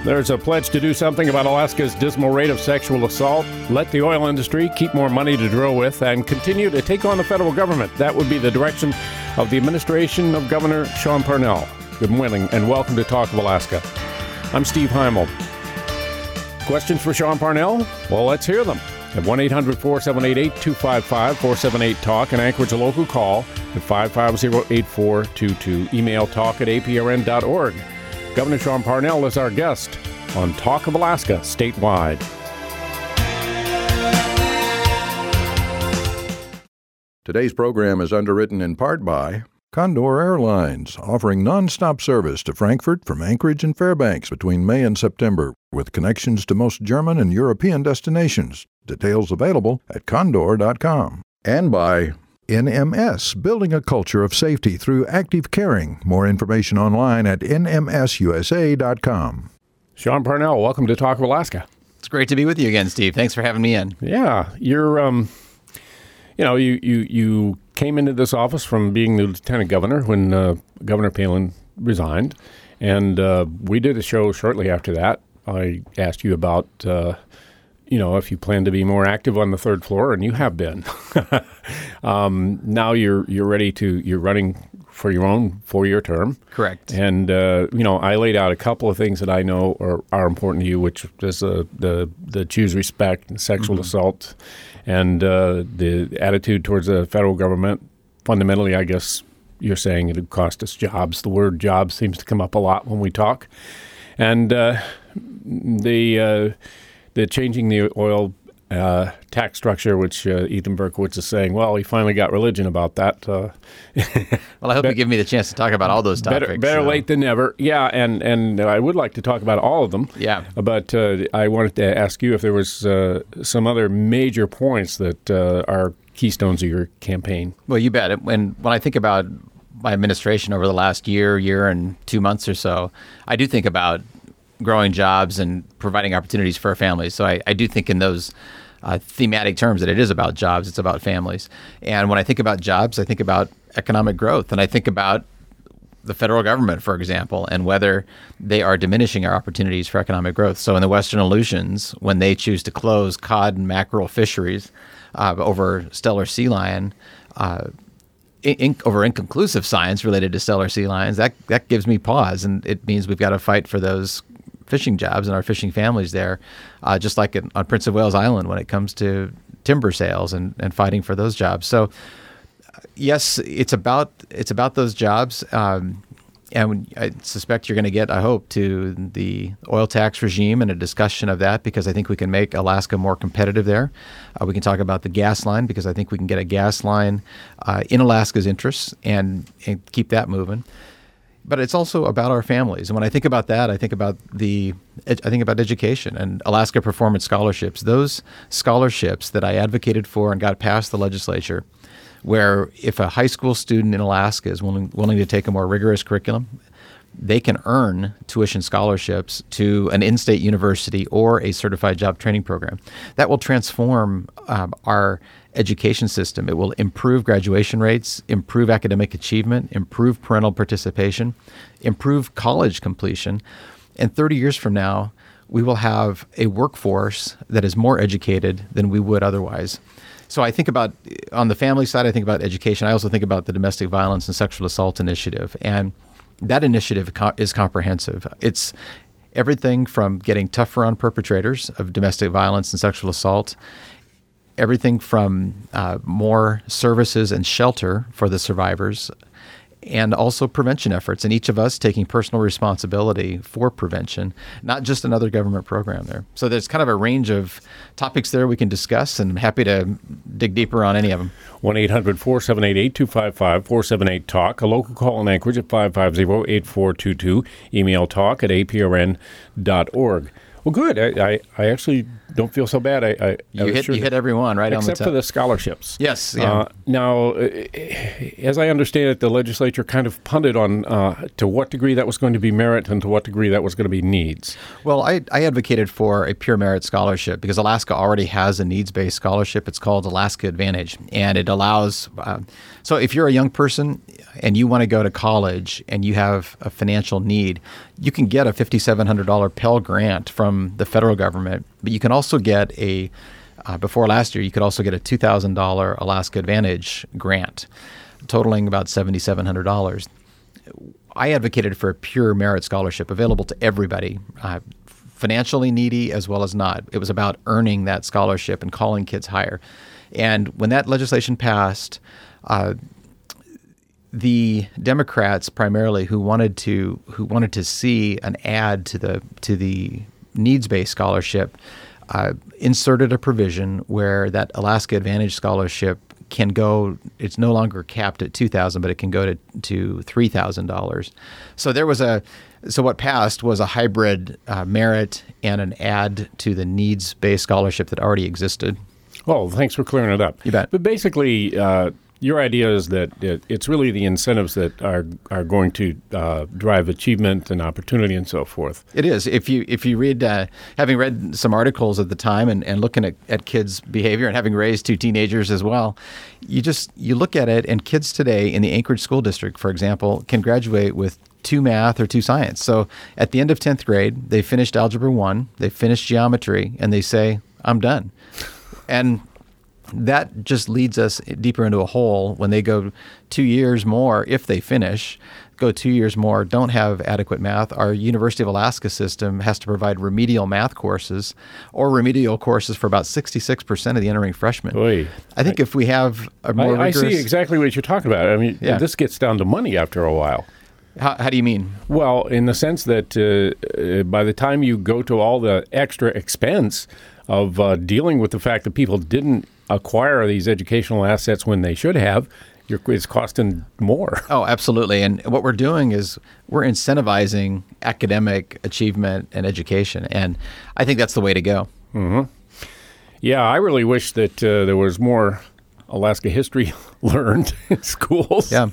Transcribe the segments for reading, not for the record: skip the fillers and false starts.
There's a pledge to do something about Alaska's dismal rate of sexual assault, let the oil industry keep more money to drill with, and continue to take on the federal government. That would be the direction of the administration of Governor Sean Parnell. Good morning and welcome to Talk of Alaska. I'm Steve Heimel. Questions for Sean Parnell? Well, let's hear them. At 1-800-478-8255, 478-TALK, in Anchorage, a local call at 550-8422. Email talk@aprn.org. Governor Sean Parnell is our guest on Talk of Alaska statewide. Today's program is underwritten in part by Condor Airlines, offering nonstop service to Frankfurt from Anchorage and Fairbanks between May and September, with connections to most German and European destinations. Details available at condor.com. And by NMS, building a culture of safety through active caring. More information online at nmsusa.com. Sean Parnell, welcome to Talk of Alaska. It's great to be with you again, Steve. Thanks for having me in. Yeah, you're, you came into this office from being the lieutenant governor when Governor Palin resigned, and we did a show shortly after that. I asked you about if you plan to be more active on the third floor, and you have been. Now you're ready you're running for your own 4-year term. Correct. And, I laid out a couple of things that I know are important to you, which is the choose respect and sexual assault and the attitude towards the federal government. Fundamentally, I guess you're saying it would cost us jobs. The word job seems to come up a lot when we talk. And the changing the oil tax structure, which Ethan Berkowitz is saying, well, he finally got religion about that. Well, I hope you give me the chance to talk about all those topics. Better late than never. Yeah, and I would like to talk about all of them. Yeah. But I wanted to ask you if there was some other major points that are keystones of your campaign. Well, you bet. When I think about my administration over the last year and 2 months or so, I do think about growing jobs and providing opportunities for our families. So I do think in those thematic terms that it is about jobs, it's about families. And when I think about jobs, I think about economic growth. And I think about the federal government, for example, and whether they are diminishing our opportunities for economic growth. So in the Western Aleutians, when they choose to close cod and mackerel fisheries over Steller sea lion, over inconclusive science related to Steller sea lions, that gives me pause. And it means we've got to fight for those fishing jobs and our fishing families there, just like on Prince of Wales Island when it comes to timber sales and fighting for those jobs. So yes, it's about those jobs. And I suspect you're going to get, I hope, to the oil tax regime and a discussion of that, because I think we can make Alaska more competitive there. We can talk about the gas line, because I think we can get a gas line in Alaska's interests and keep that moving. But it's also about our families. And when I think about that, I think about education and Alaska Performance Scholarships. Those scholarships that I advocated for and got past the legislature, where if a high school student in Alaska is willing to take a more rigorous curriculum, they can earn tuition scholarships to an in-state university or a certified job training program. That will transform our education system. It will improve graduation rates, improve academic achievement, improve parental participation, improve college completion. And 30 years from now, we will have a workforce that is more educated than we would otherwise. So I think about, on the family side, I think about education. I also think about the Domestic Violence and Sexual Assault Initiative. And that initiative is comprehensive. It's everything from getting tougher on perpetrators of domestic violence and sexual assault, everything from more services and shelter for the survivors, and also prevention efforts, and each of us taking personal responsibility for prevention, not just another government program there. So there's kind of a range of topics there we can discuss, and I'm happy to dig deeper on any of them. 1-800-478-8255, 478-TALK, a local call in Anchorage at 550-8422, email talk@aprn.org. Well, good. I actually don't feel so bad. You hit every one right on the top. Except for the scholarships. Yes. Yeah. Now, as I understand it, the legislature kind of punted on to what degree that was going to be merit and to what degree that was going to be needs. Well, I advocated for a pure merit scholarship because Alaska already has a needs-based scholarship. It's called Alaska Advantage, and it allows so if you're a young person and you want to go to college and you have a financial need, you can get a $5,700 Pell Grant from the federal government, but you can also get before last year, you could also get a $2,000 Alaska Advantage grant, totaling about $7,700. I advocated for a pure merit scholarship available to everybody, financially needy as well as not. It was about earning that scholarship and calling kids higher. And when that legislation passed, the Democrats primarily who wanted to see an add to the needs-based scholarship inserted a provision where that Alaska Advantage scholarship can go. It's no longer capped at $2,000, but it can go to $3,000. So what passed was a hybrid merit and an add to the needs-based scholarship that already existed. Well, thanks for clearing it up. You bet. But basically, your idea is that it's really the incentives that are going to drive achievement and opportunity and so forth. It is. If you read, having read some articles at the time and looking at kids' behavior and having raised two teenagers as well, you look at it, and kids today in the Anchorage School District, for example, can graduate with 2 math or 2 science. So at the end of 10th grade, they finished Algebra 1, they finished geometry, and they say, I'm done. And that just leads us deeper into a hole when they go 2 years more, if they finish, go 2 years more, don't have adequate math. Our University of Alaska system has to provide remedial math courses or remedial courses for about 66% of the entering freshmen. Oy. I think if we have a more rigorous... I see exactly what you're talking about. I mean, This gets down to money after a while. How do you mean? Well, in the sense that by the time you go to all the extra expense of dealing with the fact that people didn't acquire these educational assets when they should have, it's costing more. Oh, absolutely. And what we're doing is we're incentivizing academic achievement and education. And I think that's the way to go. Mm-hmm. Yeah, I really wish that there was more Alaska history learned in schools. Yeah.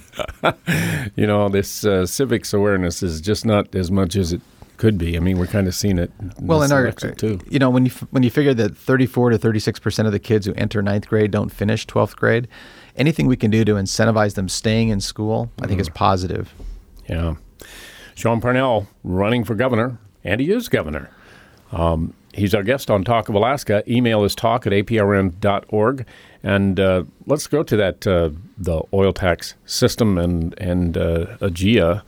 This civics awareness is just not as much as it could be. I mean, we're kind of seeing it in our too. When you figure that 34 to 36% of the kids who enter 9th grade don't finish 12th grade, anything we can do to incentivize them staying in school, I think is positive. Yeah. Sean Parnell running for governor, and he is governor. He's our guest on Talk of Alaska. Email is talk@aprn.org. And let's go to that, the oil tax system and AGEA.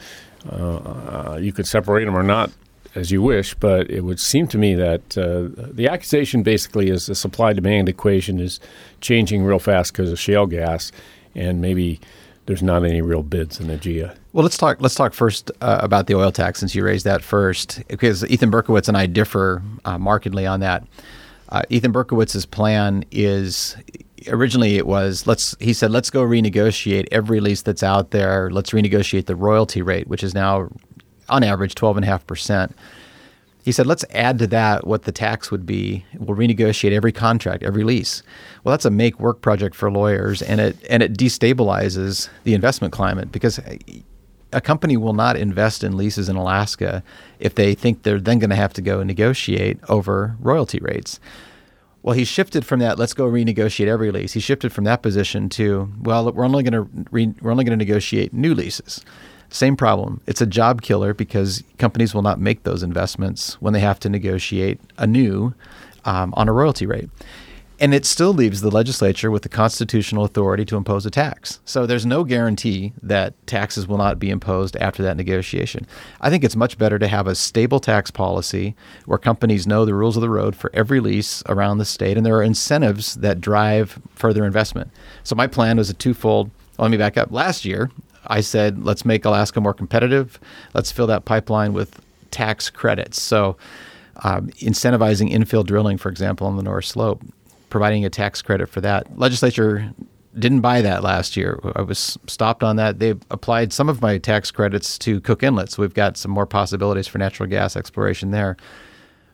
You could separate them or not as you wish, but it would seem to me that the accusation basically is the supply-demand equation is changing real fast because of shale gas, and maybe there's not any real bids in AGEA. Well, let's talk first about the oil tax, since you raised that first, because Ethan Berkowitz and I differ markedly on that. Ethan Berkowitz's plan is, originally it was, he said, let's go renegotiate every lease that's out there. Let's renegotiate the royalty rate, which is now on average 12.5%. He said, let's add to that what the tax would be. We'll renegotiate every contract, every lease. Well, that's a make work project for lawyers, and it destabilizes the investment climate, because a company will not invest in leases in Alaska if they think they're then going to have to go negotiate over royalty rates. Well, he shifted from that, let's go renegotiate every lease. He shifted from that position to, well, we're only going to negotiate new leases. Same problem. It's a job killer, because companies will not make those investments when they have to negotiate anew on a royalty rate. And it still leaves the legislature with the constitutional authority to impose a tax. So there's no guarantee that taxes will not be imposed after that negotiation. I think it's much better to have a stable tax policy where companies know the rules of the road for every lease around the state, and there are incentives that drive further investment. So my plan was a twofold. Let me back up. Last year, I said, let's make Alaska more competitive. Let's fill that pipeline with tax credits. So incentivizing infill drilling, for example, on the North Slope, providing a tax credit for that. Legislature didn't buy that last year. I was stopped on that. They applied some of my tax credits to Cook Inlet, so we've got some more possibilities for natural gas exploration there.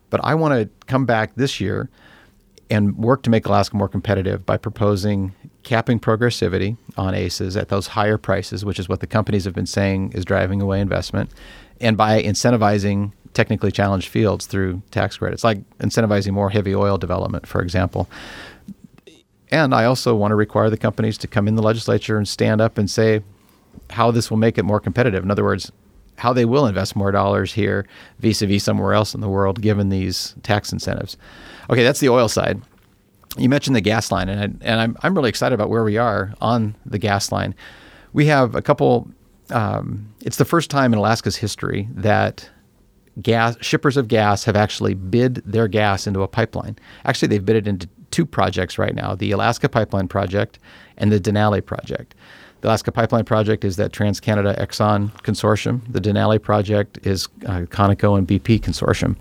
But I want to come back this year and work to make Alaska more competitive by proposing capping progressivity on ACEs at those higher prices, which is what the companies have been saying is driving away investment, and by incentivizing technically challenged fields through tax credits, like incentivizing more heavy oil development, for example. And I also want to require the companies to come in the legislature and stand up and say how this will make it more competitive. In other words, how they will invest more dollars here vis-a-vis somewhere else in the world, given these tax incentives. Okay, that's the oil side. You mentioned the gas line, and I'm really excited about where we are on the gas line. We have a couple. It's the first time in Alaska's history that shippers of gas have actually bid their gas into a pipeline. Actually, they've bid it into two projects right now: the Alaska Pipeline Project and the Denali Project. The Alaska Pipeline Project is that TransCanada Exxon consortium. The Denali Project is Conoco and BP consortium.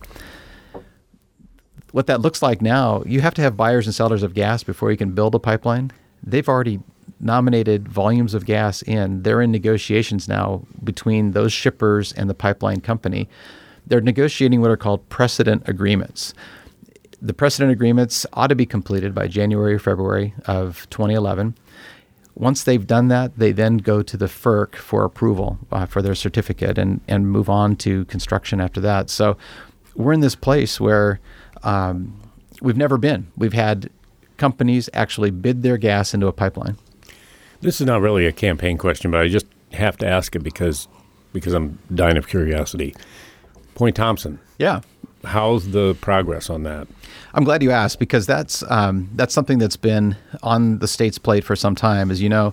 What that looks like now, you have to have buyers and sellers of gas before you can build a pipeline. They've already nominated volumes of gas in. They're in negotiations now between those shippers and the pipeline company. They're negotiating what are called precedent agreements. The precedent agreements ought to be completed by January or February of 2011. Once they've done that, they then go to the FERC for approval for their certificate and move on to construction after that. So we're in this place where we've never been. We've had companies actually bid their gas into a pipeline. This is not really a campaign question, but I just have to ask it because I'm dying of curiosity. Point Thompson. Yeah. How's the progress on that? I'm glad you asked, because that's something that's been on the state's plate for some time. As you know,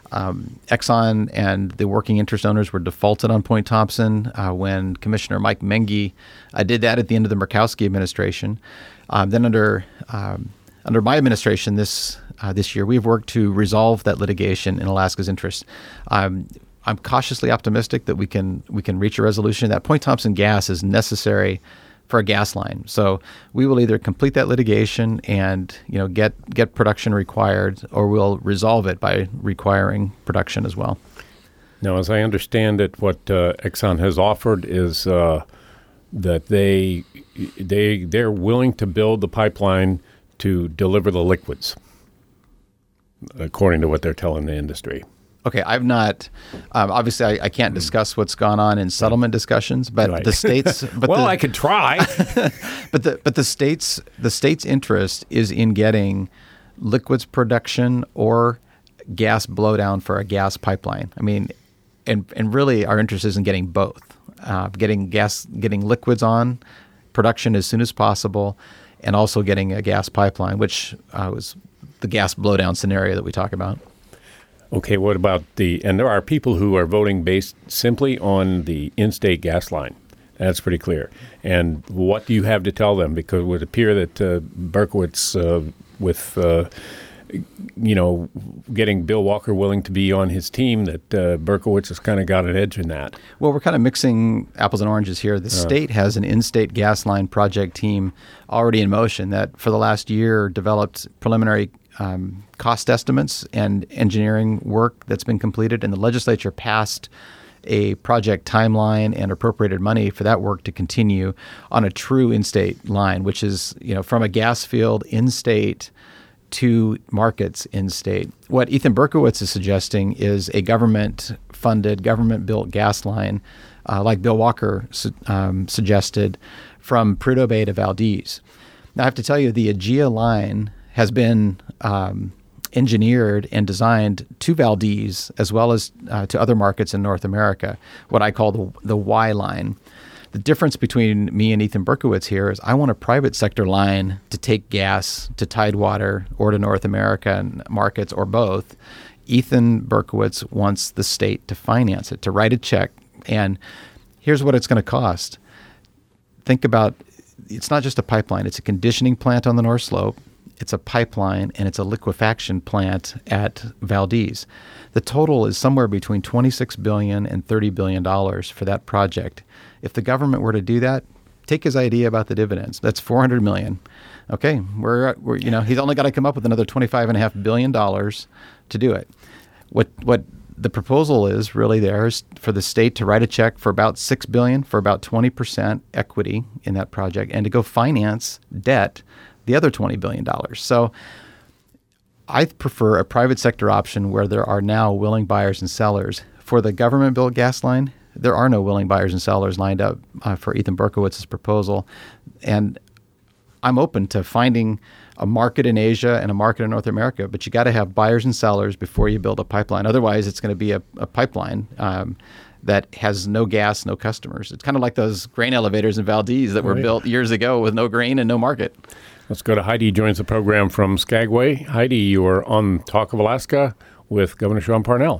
Exxon and the working interest owners were defaulted on Point Thompson when Commissioner Mike Mengy did that at the end of the Murkowski administration. Then under my administration this year, we've worked to resolve that litigation in Alaska's interest. I'm cautiously optimistic that we can reach a resolution. That Point Thompson gas is necessary for a gas line. So we will either complete that litigation and get production required, or we'll resolve it by requiring production as well. Now, as I understand it, what Exxon has offered is that they're willing to build the pipeline to deliver the liquids, according to what they're telling the industry. Okay, I've not. Obviously, I can't discuss what's gone on in settlement discussions, but Right. the states. But I could try. but the state's interest is in getting liquids production or gas blowdown for a gas pipeline. I mean, and really, our interest is in getting both, getting liquids on production as soon as possible, and also getting a gas pipeline, which was the gas blowdown scenario that we talk about. Okay, what about and there are people who are voting based simply on the in-state gas line. That's pretty clear. And what do you have to tell them? Because it would appear that Berkowitz, with getting Bill Walker willing to be on his team, that Berkowitz has kind of got an edge in that. Well, we're kind of mixing apples and oranges here. The state has an in-state gas line project team already in motion that for the last year developed preliminary cost estimates and engineering work that's been completed, and the legislature passed a project timeline and appropriated money for that work to continue on a true in-state line, which is from a gas field in-state to markets in-state. What Ethan Berkowitz is suggesting is a government-funded, government-built gas line, like Bill Walker suggested, from Prudhoe Bay to Valdez. Now, I have to tell you, the AGEA line has been engineered and designed to Valdez as well as to other markets in North America, what I call the Y line. The difference between me and Ethan Berkowitz here is I want a private sector line to take gas to Tidewater or to North American markets or both. Ethan Berkowitz wants the state to finance it, to write a check. And here's what it's going to cost. Think about, it's not just a pipeline. It's a conditioning plant on the North Slope. It's a pipeline, and it's a liquefaction plant at Valdez. The total is somewhere between $26 billion and $30 billion for that project. If the government were to do that, take his idea about the dividends. That's $400 million. Okay, we're he's only got to come up with another $25.5 billion to do it. What the proposal is really there is for the state to write a check for about $6 billion for about 20% equity in that project, and to go finance debt the other $20 billion. So I prefer a private sector option where there are now willing buyers and sellers. For the government-built gas line, there are no willing buyers and sellers lined up for Ethan Berkowitz's proposal. And I'm open to finding a market in Asia and a market in North America, but you got to have buyers and sellers before you build a pipeline. Otherwise, it's going to be a pipeline that has no gas, no customers. It's kind of like those grain elevators in Valdez that were built years ago with no grain and no market. Let's go to Heidi, joins the program from Skagway. Heidi, you are on Talk of Alaska with Governor Sean Parnell.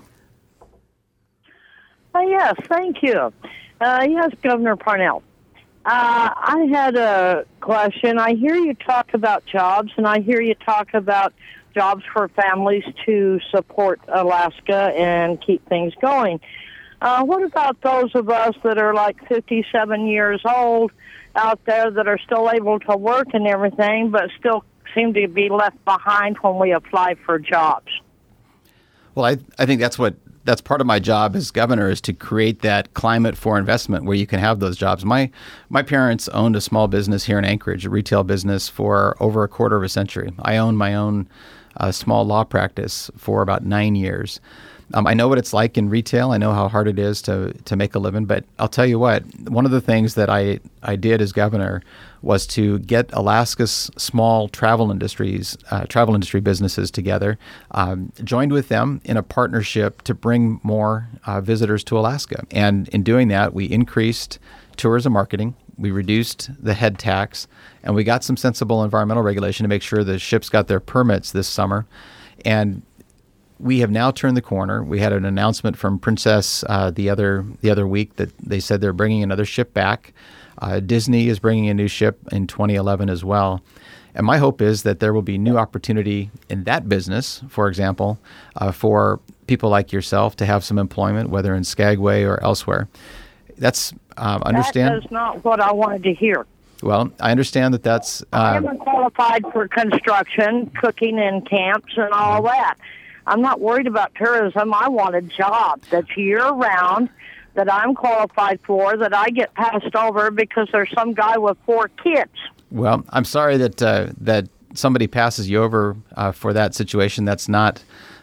Yes, thank you. Yes, Governor Parnell. I had a question. I hear you talk about jobs, and I hear you talk about jobs for families to support Alaska and keep things going. What about those of us that are like 57 years old out there that are still able to work and everything, but still seem to be left behind when we apply for jobs? Well, I think that's part of my job as governor, is to create that climate for investment where you can have those jobs. My parents owned a small business here in Anchorage, a retail business, for over a quarter of a century. I own my own small law practice for about 9 years. I know what it's like in retail. I know how hard it is to make a living. But I'll tell you what, one of the things that I did as governor was to get Alaska's small travel industry businesses together, joined with them in a partnership to bring more visitors to Alaska. And in doing that, we increased tourism marketing, we reduced the head tax, and we got some sensible environmental regulation to make sure the ships got their permits this summer. And we have now turned the corner. We had an announcement from Princess the other week that they said they're bringing another ship back. Disney is bringing a new ship in 2011 as well. And my hope is that there will be new opportunity in that business, for example, for people like yourself to have some employment, whether in Skagway or elsewhere. That's understand. That is not what I wanted to hear. Well, I understand that's. I am qualified for construction, cooking in camps, and all that. I'm not worried about tourism. I want a job that's year-round, that I'm qualified for, that I get passed over because there's some guy with 4 kids. Well, I'm sorry that somebody passes you over for that situation. That's not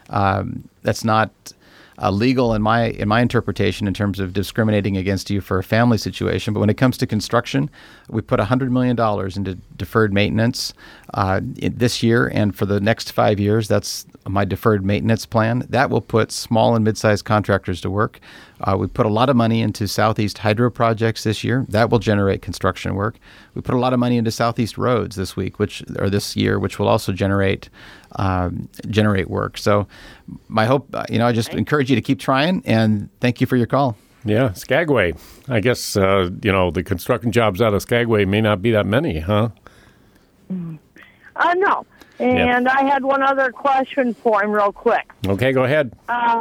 legal in my interpretation in terms of discriminating against you for a family situation. But when it comes to construction, we put $100 million into deferred maintenance this year, and for the next 5 years, that's my deferred maintenance plan. That will put small and mid-sized contractors to work. We put a lot of money into Southeast hydro projects this year. That will generate construction work. We put a lot of money into Southeast roads this year, which will also generate work. So my hope, I just encourage you to keep trying, and thank you for your call. Yeah, Skagway. I guess, the construction jobs out of Skagway may not be that many, huh? No. And I had one other question for him real quick. Okay, go ahead.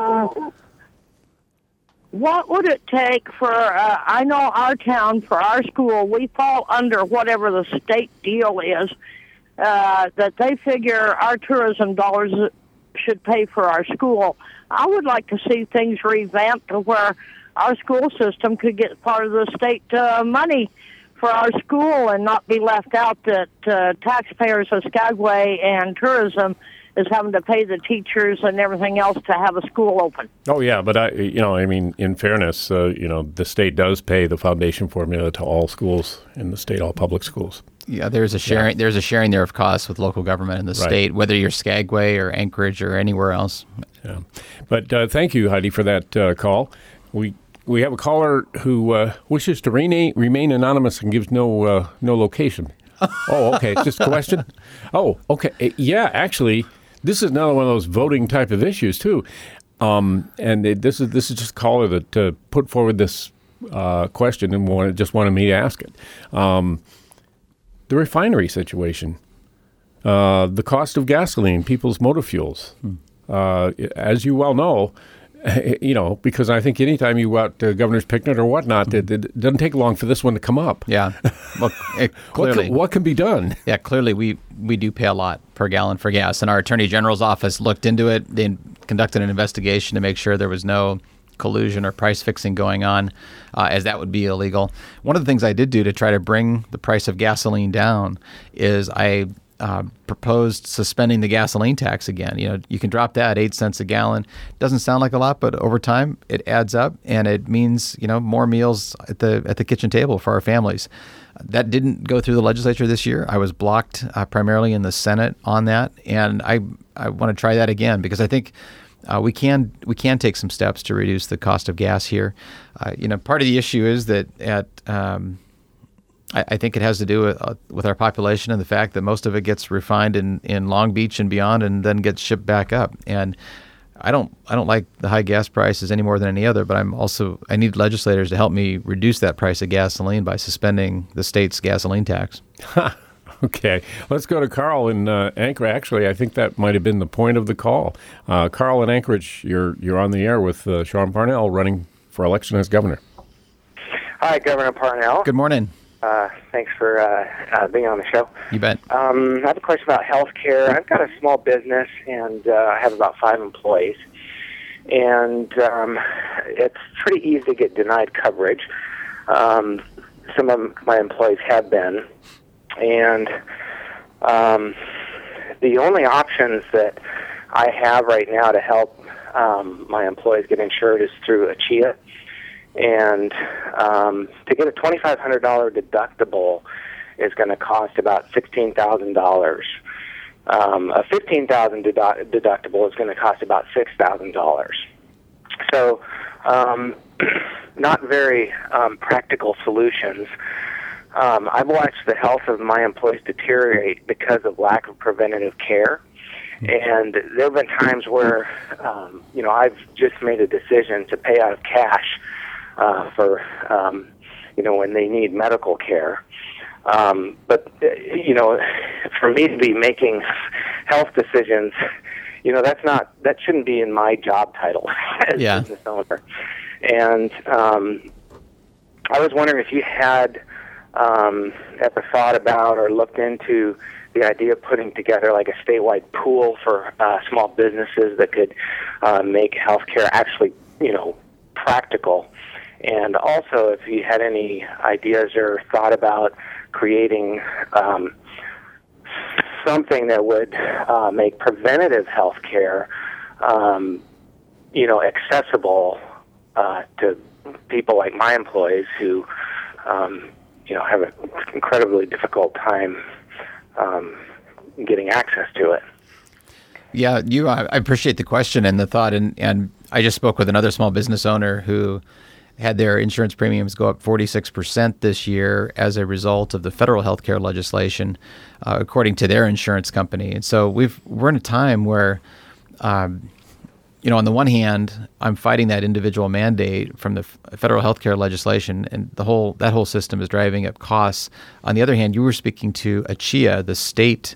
What would it take for, I know our town, for our school, we fall under whatever the state deal is, that they figure our tourism dollars should pay for our school. I would like to see things revamped to where our school system could get part of the state money for our school and not be left out that taxpayers of Skagway and tourism is having to pay the teachers and everything else to have a school open. Oh, yeah, but in fairness, the state does pay the foundation formula to all schools in the state, all public schools. Yeah, there's a sharing. There's a sharing there of costs with local government in the state, whether you're Skagway or Anchorage or anywhere else. Yeah, but thank you, Heidi, for that call. We have a caller who wishes to remain anonymous and gives no location. Oh, okay. It's just a question? Oh, okay. Yeah, actually, this is another one of those voting type of issues, too. This is just a caller that put forward this question and just wanted me to ask it. The refinery situation, the cost of gasoline, people's motor fuels. As you well know, because I think anytime you go out to Governor's Picnic or whatnot, it doesn't take long for this one to come up. Yeah. Well, clearly. What can be done? Yeah, clearly we do pay a lot per gallon for gas, and our Attorney General's office looked into it. They conducted an investigation to make sure there was no collusion or price fixing going on, as that would be illegal. One of the things I did do to try to bring the price of gasoline down is I proposed suspending the gasoline tax again. You can drop that 8 cents a gallon. Doesn't sound like a lot, but over time it adds up, and it means more meals at the kitchen table for our families. That didn't go through the legislature this year. I was blocked primarily in the Senate on that, and I want to try that again because I think we can take some steps to reduce the cost of gas here. Part of the issue is that I think it has to do with our population and the fact that most of it gets refined in Long Beach and beyond, and then gets shipped back up. And I don't like the high gas prices any more than any other, but I need legislators to help me reduce that price of gasoline by suspending the state's gasoline tax. Okay, let's go to Carl in Anchorage. Actually, I think that might have been the point of the call. Carl in Anchorage, you're on the air with Sean Parnell running for election as governor. Hi, Governor Parnell. Good morning. Thanks for being on the show. You bet. I have a question about health care. I've got a small business, and I have about 5 employees. And it's pretty easy to get denied coverage. Some of my employees have been. And the only options that I have right now to help my employees get insured is through ACHIA. And to get a $2,500 deductible is going to cost about $16,000. A $15,000 deductible is going to cost about $6,000. So not very practical solutions. I've watched the health of my employees deteriorate because of lack of preventative care. And there have been times where, I've just made a decision to pay out of cash for, when they need medical care. But for me to be making health decisions, that shouldn't be in my job title as a business owner. And I was wondering if you had ever thought about or looked into the idea of putting together like a statewide pool for small businesses that could make healthcare actually, practical. And also, if you had any ideas or thought about creating something that would make preventative health care, accessible to people like my employees who, have an incredibly difficult time getting access to it. Yeah, I appreciate the question and the thought. And I just spoke with another small business owner who had their insurance premiums go up 46% this year as a result of the federal healthcare legislation, according to their insurance company. And so we're in a time where, on the one hand, I'm fighting that individual mandate from the federal healthcare legislation, and that whole system is driving up costs. On the other hand, you were speaking to ACHIA, the state,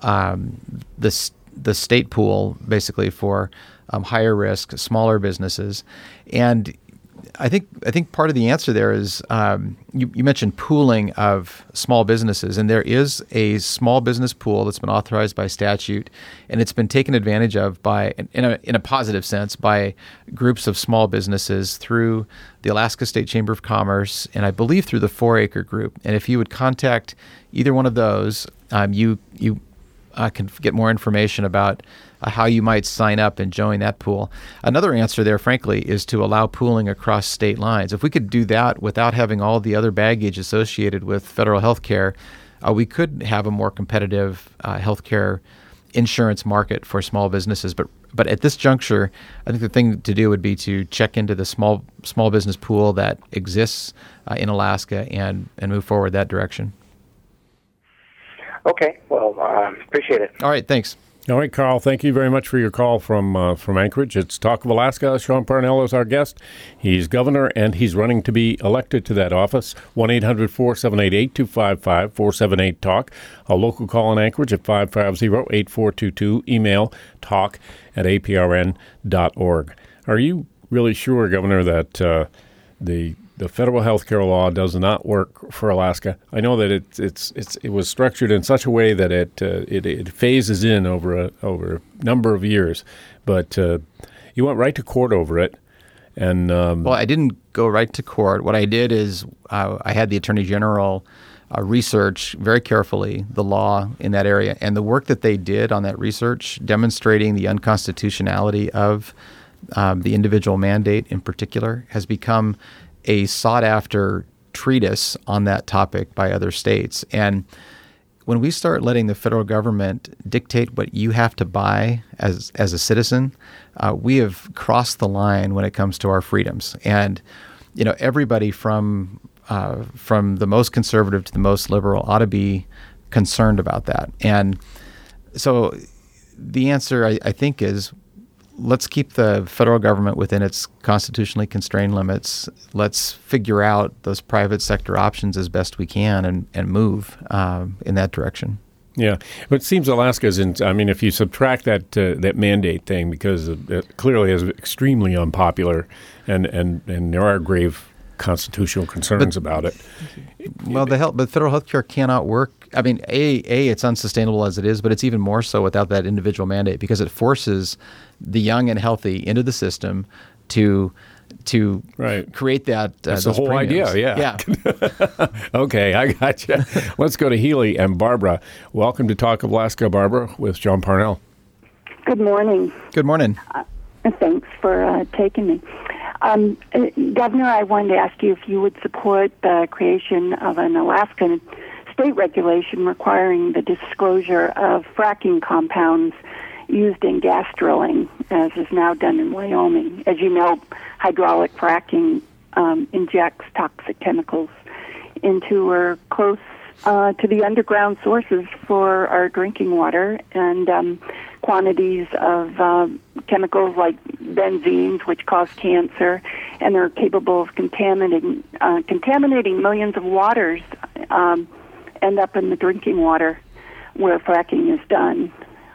the state pool, basically for higher risk, smaller businesses, and I think part of the answer there is you mentioned pooling of small businesses, and there is a small business pool that's been authorized by statute, and it's been taken advantage of by, in a positive sense, by groups of small businesses through the Alaska State Chamber of Commerce, and I believe through the 4Acre Group. And if you would contact either one of those, you can get more information about how you might sign up and join that pool. Another answer there, frankly, is to allow pooling across state lines. If we could do that without having all the other baggage associated with federal health care, we could have a more competitive healthcare insurance market for small businesses. But at this juncture, I think the thing to do would be to check into the small business pool that exists in Alaska and move forward that direction. Okay. Well, appreciate it. All right. Thanks. All right, Carl, thank you very much for your call from Anchorage. It's Talk of Alaska. Sean Parnell is our guest. He's governor, and he's running to be elected to that office. 1-800-478-8255, 478-TALK. A local call in Anchorage at 550-8422. Email talk@aprn.org. Are you really sure, Governor, that the the federal health care law does not work for Alaska. I know that it was structured in such a way that it phases in over a number of years, but you went right to court over it. And well, I didn't go right to court. What I did is I had the Attorney General research very carefully the law in that area, and the work that they did on that research demonstrating the unconstitutionality of the individual mandate in particular has become a sought-after treatise on that topic by other states. And when we start letting the federal government dictate what you have to buy as a citizen, we have crossed the line when it comes to our freedoms. And everybody from the most conservative to the most liberal ought to be concerned about that. And so the answer, I think, is let's keep the federal government within its constitutionally constrained limits. Let's figure out those private sector options as best we can and move in that direction. Yeah, but it seems Alaska's if you subtract that mandate thing, because it clearly is extremely unpopular, and there are grave constitutional concerns about it. Well, but federal health care cannot work. I mean, it's unsustainable as it is, but it's even more so without that individual mandate, because it forces the young and healthy into the system to create that. That's the whole premiums. idea, yeah. Okay, I got you. Let's go to Healy and Barbara. Welcome to Talk of Alaska, Barbara, with John Parnell. Good morning. Good morning. Thanks for taking me. Governor, I wanted to ask you if you would support the creation of an Alaskan state regulation requiring the disclosure of fracking compounds used in gas drilling, as is now done in Wyoming. As you know, hydraulic fracking injects toxic chemicals into or close to the underground sources for our drinking water, and quantities of chemicals like benzenes, which cause cancer, and are capable of contaminating millions of waters, end up in the drinking water where fracking is done.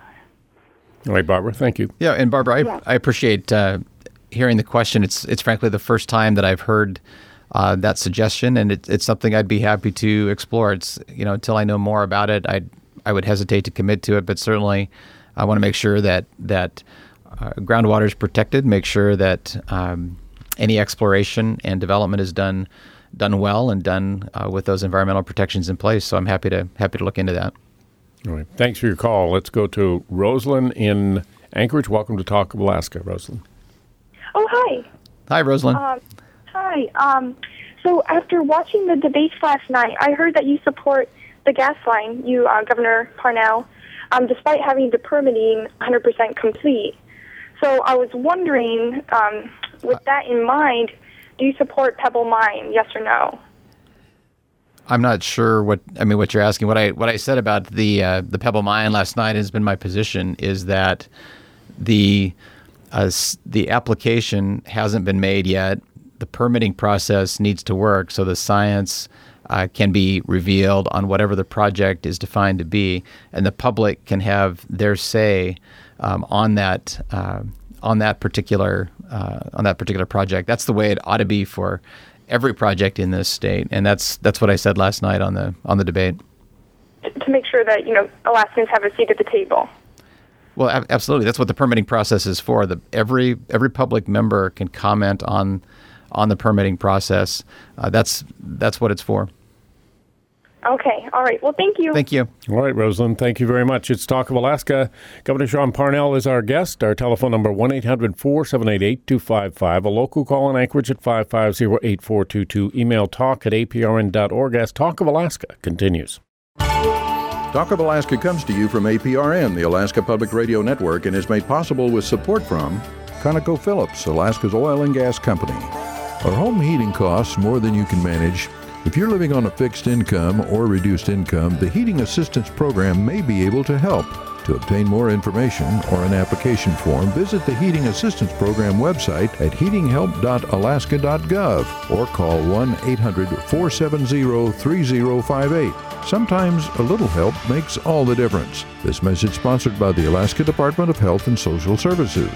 All right, Barbara, thank you. Yeah, and Barbara, I appreciate hearing the question. It's frankly the first time that I've heard that suggestion, and it's something I'd be happy to explore. It's until I know more about it, I would hesitate to commit to it, but certainly I want to make sure that groundwater is protected, make sure that any exploration and development is done well and done with those environmental protections in place. So I'm happy to look into that. All right. Thanks for your call. Let's go to Rosalind in Anchorage. Welcome to Talk of Alaska, Rosalind. Oh, hi. Hi, Rosalind. Hi. So after watching the debates last night, I heard that you support the gas line, Governor Parnell, despite having the permitting 100% complete. So I was wondering, with that in mind, do you support Pebble Mine, yes or no? I'm not sure what you're asking. What I said about the Pebble Mine last night has been my position, is that the application hasn't been made yet. The permitting process needs to work so the science can be revealed on whatever the project is defined to be, and the public can have their say on that particular project. That's the way it ought to be for every project in this state, and that's what I said last night on the debate. To make sure that Alaskans have a seat at the table. Well, absolutely. That's what the permitting process is for. Every public member can comment on the permitting process. That's what it's for. Okay. All right. Well, thank you. Thank you. All right, Rosalind. Thank you very much. It's Talk of Alaska. Governor John Parnell is our guest. Our telephone number, 1-800-478-8255. A local call in Anchorage at 550-8422. Email talk@aprn.org as Talk of Alaska continues. Talk of Alaska comes to you from APRN, the Alaska Public Radio Network, and is made possible with support from ConocoPhillips, Alaska's oil and gas company. Are home heating costs more than you can manage? If you're living on a fixed income or reduced income, the Heating Assistance Program may be able to help. To obtain more information or an application form, visit the Heating Assistance Program website at heatinghelp.alaska.gov or call 1-800-470-3058. Sometimes a little help makes all the difference. This message sponsored by the Alaska Department of Health and Social Services.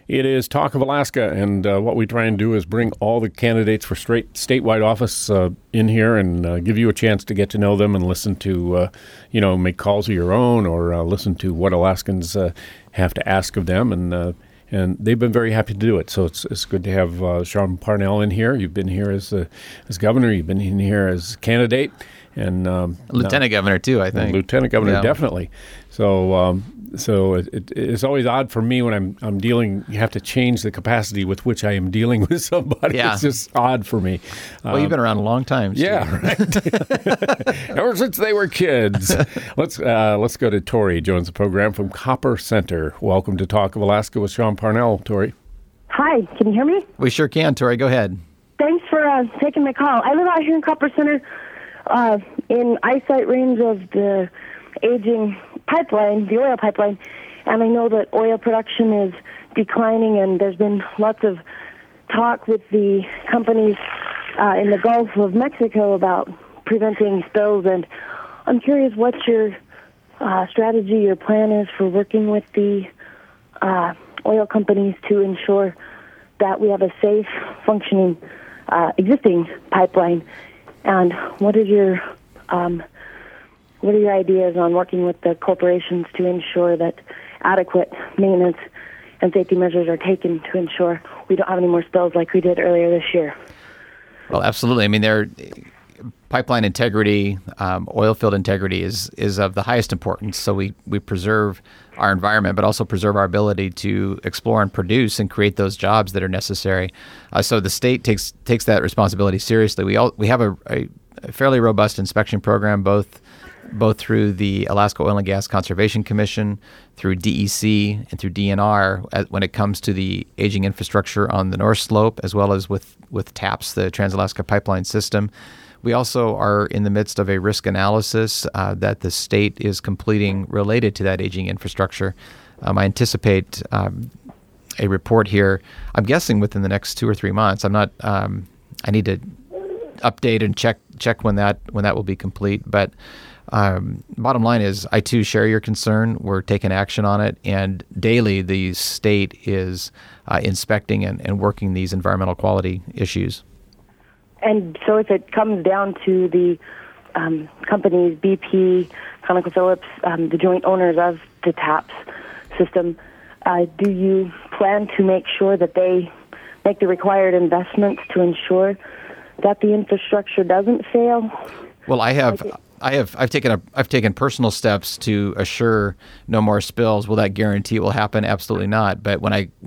It is Talk of Alaska, and what we try and do is bring all the candidates for statewide office in here and give you a chance to get to know them and listen to, make calls of your own or listen to what Alaskans have to ask of them. And they've been very happy to do it. So it's good to have Sean Parnell in here. You've been here as governor. You've been in here as candidate. And Lieutenant Governor, too, I think. Lieutenant Governor, definitely. So it's always odd for me when I'm dealing. You have to change the capacity with which I am dealing with somebody. Yeah. It's just odd for me. Well, you've been around a long time, Steve. Yeah, right. Ever since they were kids. Let's go to Tori, joins the program from Copper Center. Welcome to Talk of Alaska with Sean Parnell. Tori. Hi, can you hear me? We sure can, Tori. Go ahead. Thanks for taking my call. I live out here in Copper Center, in eyesight range of the aging pipeline, the oil pipeline, and I know that oil production is declining, and there's been lots of talk with the companies in the Gulf of Mexico about preventing spills, and I'm curious what your strategy, your plan is for working with the oil companies to ensure that we have a safe, functioning, existing pipeline, and what are your ideas on working with the corporations to ensure that adequate maintenance and safety measures are taken to ensure we don't have any more spills like we did earlier this year? Well, absolutely. I mean, pipeline integrity, oil field integrity is of the highest importance. So we preserve our environment, but also preserve our ability to explore and produce and create those jobs that are necessary. So the state takes that responsibility seriously. We have a fairly robust inspection program, both through the Alaska Oil and Gas Conservation Commission, through DEC, and through DNR when it comes to the aging infrastructure on the North Slope, as well as with TAPS, the Trans-Alaska Pipeline System. We also are in the midst of a risk analysis that the state is completing related to that aging infrastructure. I anticipate a report here, I'm guessing within the next 2 or 3 months. I'm not. I need to update and check when that will be complete. But bottom line is, I too share your concern. We're taking action on it, and daily the state is inspecting and working these environmental quality issues. And so if it comes down to the companies, BP, ConocoPhillips, the joint owners of the TAPS system, do you plan to make sure that they make the required investments to ensure that the infrastructure doesn't fail? Well, I've taken personal steps to assure no more spills. Will that guarantee it will happen? Absolutely not. But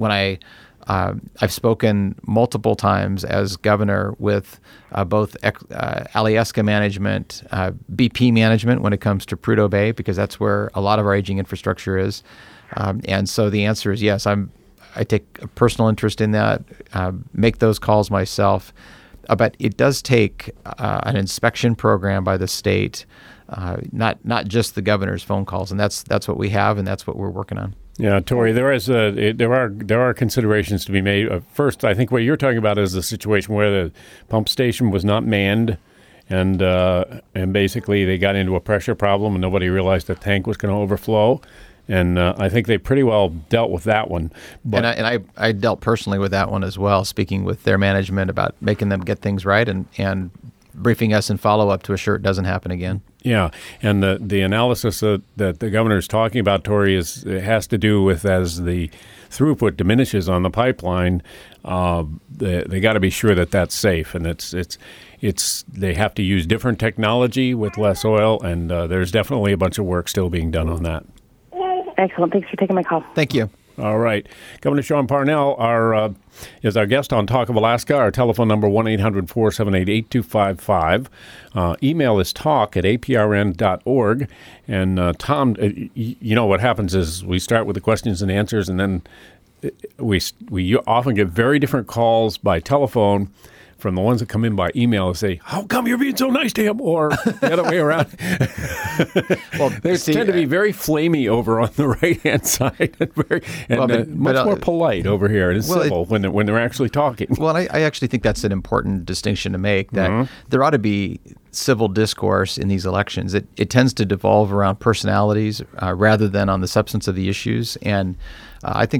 I've spoken multiple times as governor with both Alyeska management, BP management when it comes to Prudhoe Bay, because that's where a lot of our aging infrastructure is. And so the answer is yes. I take a personal interest in that, make those calls myself. But it does take an inspection program by the state, not just the governor's phone calls, and that's what we have, and that's what we're working on. Yeah, Tori, there are considerations to be made. First, I think what you're talking about is the situation where the pump station was not manned, and basically they got into a pressure problem, and nobody realized the tank was going to overflow. And I think they pretty well dealt with that one. But I dealt personally with that one as well, speaking with their management about making them get things right and briefing us in follow-up to assure it doesn't happen again. Yeah, and the analysis that the governor is talking about, Tori, has to do with as the throughput diminishes on the pipeline, they got to be sure that that's safe, and it's they have to use different technology with less oil, and there's definitely a bunch of work still being done on that. Excellent. Thanks for taking my call. Thank you. All right. Governor Sean Parnell is our guest on Talk of Alaska. Our telephone number, 1-800-478-8255. Email is talk@aprn.org. And Tom, you know what happens is we start with the questions and answers, and then we often get very different calls by telephone from the ones that come in by email and say, how come you're being so nice to him? Or the other way around. Well, they tend to be very flamey over on the right-hand side and much more polite over here and civil when they're actually talking. Well, I actually think that's an important distinction to make, that there ought to be civil discourse in these elections. It tends to devolve around personalities rather than on the substance of the issues. And I think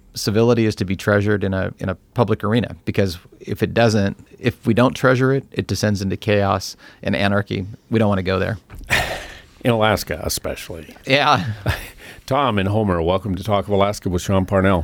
civility is to be treasured in a public arena, because if we don't treasure it, it descends into chaos and anarchy. We don't want to go there. In Alaska, especially. Yeah. Tom in Homer, welcome to Talk of Alaska with Sean Parnell.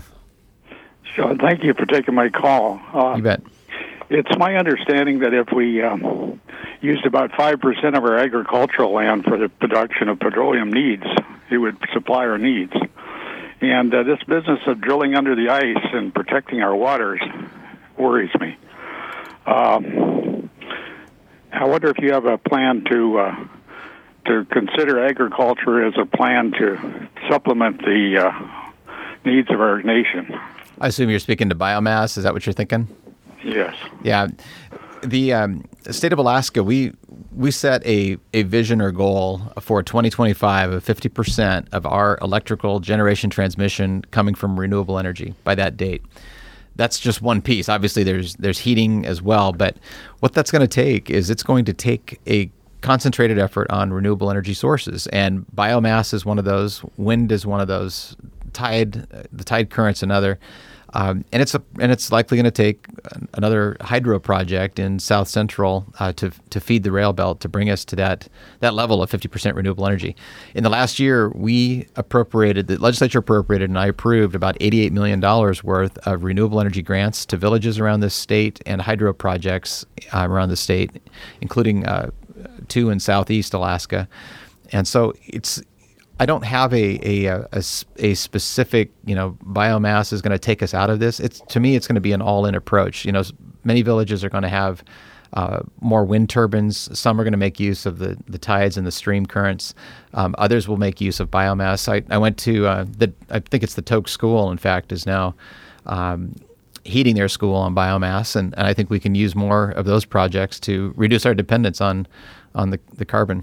Sean, thank you for taking my call. You bet. It's my understanding that if we used about 5% of our agricultural land for the production of petroleum needs, it would supply our needs. And this business of drilling under the ice and protecting our waters worries me. I wonder if you have a plan to consider agriculture as a plan to supplement the needs of our nation. I assume you're speaking to biomass. Is that what you're thinking? Yes. Yeah. The state of Alaska, we set a vision or goal for 2025 of 50% of our electrical generation transmission coming from renewable energy by that date. That's just one piece. Obviously, there's heating as well, but what that's going to take is it's going to take a concentrated effort on renewable energy sources, and biomass is one of those. Wind is one of those. The tide current's another. And it's likely going to take another hydro project in South Central to feed the rail belt to bring us to that level of 50% renewable energy. In the last year, the legislature appropriated, and I approved about $88 million worth of renewable energy grants to villages around this state and hydro projects around the state, including 2 in Southeast Alaska. And so I don't have a specific, biomass is going to take us out of this. To me, it's going to be an all-in approach. Many villages are going to have more wind turbines. Some are going to make use of the tides and the stream currents. Others will make use of biomass. I went to I think it's the Toke School, in fact, is now heating their school on biomass, and I think we can use more of those projects to reduce our dependence on the carbon.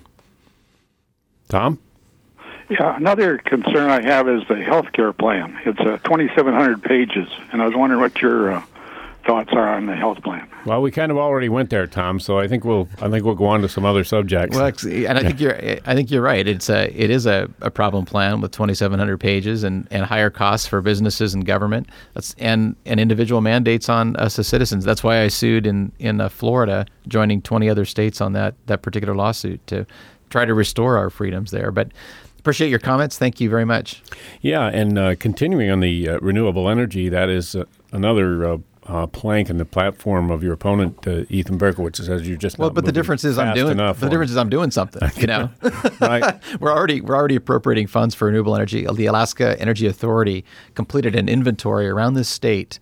Tom? Yeah, another concern I have is the healthcare plan. It's 2,700 pages, and I was wondering what your thoughts are on the health plan. Well, we kind of already went there, Tom. So I think we'll go on to some other subjects. Well, and I think you're right. It is a problem plan with 2,700 pages and higher costs for businesses and government. And individual mandates on us as citizens. That's why I sued in Florida, joining 20 other states on that particular lawsuit to try to restore our freedoms there. But appreciate your comments. Thank you very much. Yeah, and continuing on the renewable energy, that is another plank in the platform of your opponent, Ethan Berkowitz, as you just. Well, but the difference is I'm doing something. Right. We're already appropriating funds for renewable energy. The Alaska Energy Authority completed an inventory around this state.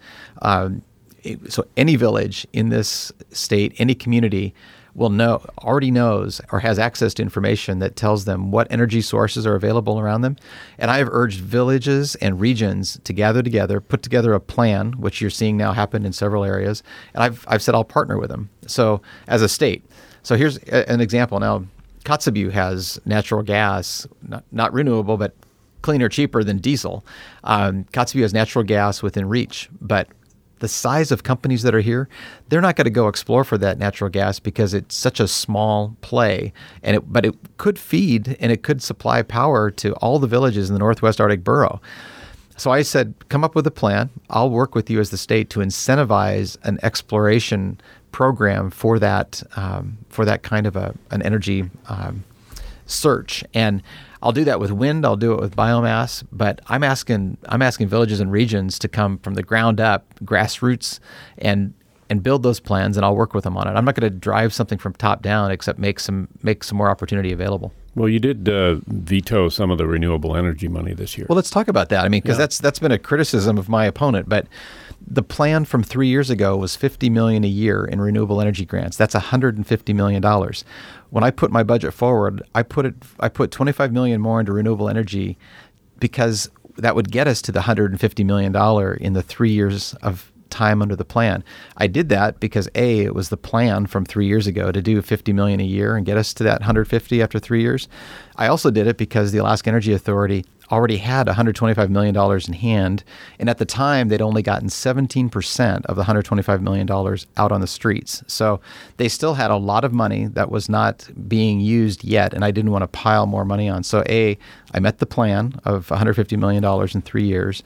So any village in this state, any community, already knows or has access to information that tells them what energy sources are available around them. And I have urged villages and regions to gather together, put together a plan, which you're seeing now happen in several areas. And I've said I'll partner with them. So as a state. So here's an example. Now, Kotzebue has natural gas, not renewable, but cleaner, cheaper than diesel. Kotzebue has natural gas within reach, but the size of companies that are here, they're not going to go explore for that natural gas because it's such a small play. But it could feed and it could supply power to all the villages in the Northwest Arctic Borough. So I said, come up with a plan. I'll work with you as the state to incentivize an exploration program for that kind of an energy search. And I'll do that with wind. I'll do it with biomass. But I'm asking villages and regions to come from the ground up, grassroots, and build those plans. And I'll work with them on it. I'm not going to drive something from top down, except make some more opportunity available. Well, you did veto some of the renewable energy money this year. Well, let's talk about that. I mean, because that's been a criticism of my opponent. But the plan from 3 years ago was $50 million a year in renewable energy grants. That's $150 million. When I put my budget forward, I put $25 million more into renewable energy because that would get us to the $150 million in the 3 years of time under the plan. I did that because it was the plan from 3 years ago to do $50 million a year and get us to that 150 after 3 years. I also did it because the Alaska Energy Authority already had $125 million in hand, and at the time they'd only gotten 17% of the $125 million out on the streets. So they still had a lot of money that was not being used yet, and I didn't want to pile more money on. So I met the plan of $150 million in 3 years.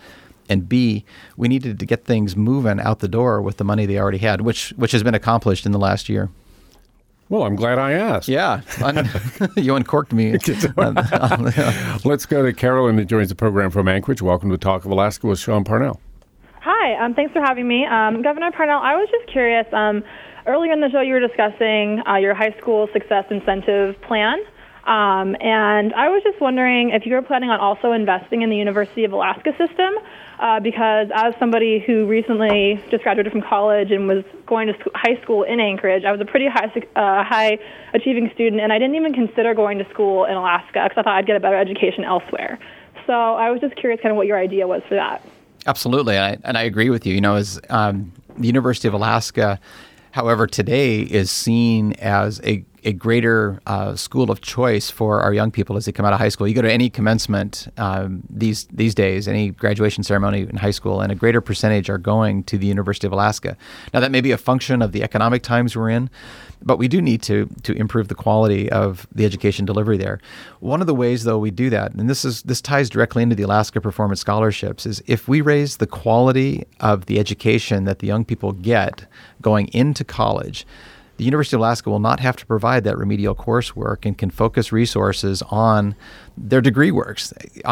and B, we needed to get things moving out the door with the money they already had, which has been accomplished in the last year. Well, I'm glad I asked. Yeah. You uncorked me. Let's go to Carolyn that joins the program from Anchorage. Welcome to Talk of Alaska with Sean Parnell. Hi, thanks for having me. Governor Parnell, I was just curious, earlier in the show you were discussing your high school success incentive plan, and I was just wondering if you were planning on also investing in the University of Alaska system, because as somebody who recently just graduated from college and was going to high school in Anchorage, I was a pretty high achieving student, and I didn't even consider going to school in Alaska because I thought I'd get a better education elsewhere. So I was just curious kind of what your idea was for that. Absolutely, and I agree with you. As the University of Alaska, however, today is seen as a greater school of choice for our young people as they come out of high school. You go to any commencement these days, any graduation ceremony in high school, and a greater percentage are going to the University of Alaska. Now, that may be a function of the economic times we're in, but we do need to improve the quality of the education delivery there. One of the ways, though, we do that, and this ties directly into the Alaska Performance Scholarships, is if we raise the quality of the education that the young people get going into college, the University of Alaska will not have to provide that remedial coursework and can focus resources on their degree works.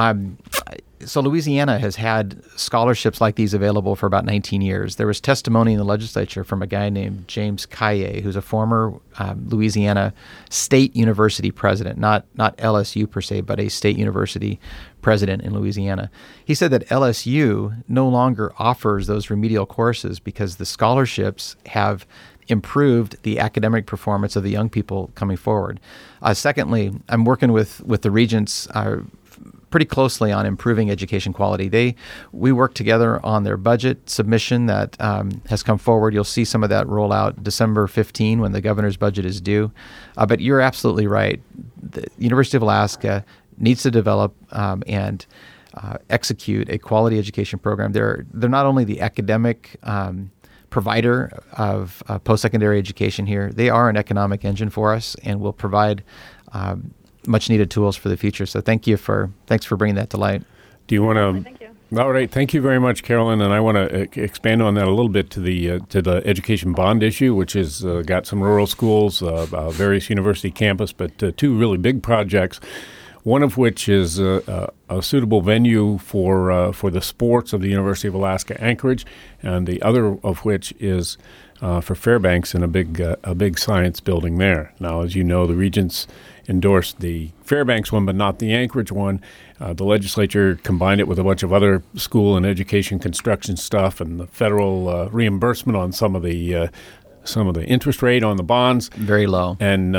So Louisiana has had scholarships like these available for about 19 years. There was testimony in the legislature from a guy named James Kaye, who's a former Louisiana State University president, not LSU per se, but a state university president in Louisiana. He said that LSU no longer offers those remedial courses because the scholarships have improved the academic performance of the young people coming forward. Secondly, I'm working with the regents pretty closely on improving education quality. We work together on their budget submission that has come forward. You'll see some of that roll out December 15 when the governor's budget is due. But you're absolutely right. The University of Alaska needs to develop and execute a quality education program. They're not only the academic provider of post-secondary education here. They are an economic engine for us and will provide much-needed tools for the future. So thanks for bringing that to light. Do you want to? Thank you. All right, thank you very much, Carolyn. And I want to expand on that a little bit to the education bond issue, which has got some rural schools, various university campus, but two really big projects. One of which is a suitable venue for the sports of the University of Alaska Anchorage, and the other of which is for Fairbanks and a big science building there. Now, as you know, the regents endorsed the Fairbanks one, but not the Anchorage one. The legislature combined it with a bunch of other school and education construction stuff, and the federal reimbursement on some of the interest rate on the bonds, very low, and